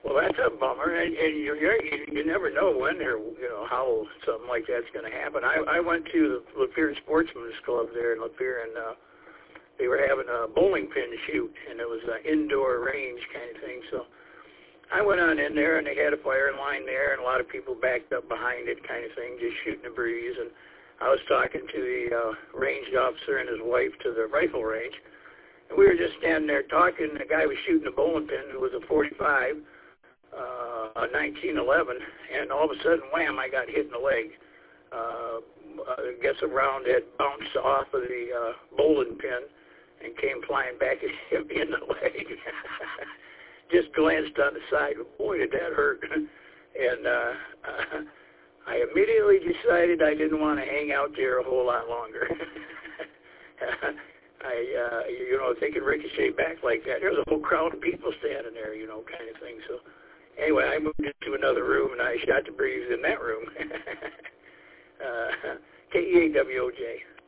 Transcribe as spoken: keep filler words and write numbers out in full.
Well, that's a bummer, and, and you, you you never know when or you know how something like that's going to happen. I I went to the Lapeer Sportsman's Club there in Lapeer, and uh, they were having a bowling pin shoot, and it was an indoor range kind of thing. So I went on in there, and they had a firing line there, and a lot of people backed up behind it, kind of thing, just shooting the breeze. And I was talking to the uh, range officer and his wife to the rifle range, and we were just standing there talking. The guy was shooting a bowling pin. It was a forty-five. Uh, a nineteen eleven, and all of a sudden, wham, I got hit in the leg. Uh, I guess a round had bounced off of the uh, bowling pin and came flying back and hit me in the leg. Just glanced on the side. Boy, did that hurt. And uh, uh, I immediately decided I didn't want to hang out there a whole lot longer. I, uh, you know, if they could ricochet back like that, there's a whole crowd of people standing there, you know, kind of thing. So anyway, I moved into another room, and I shot the breeze in that room. uh, K E A W O J.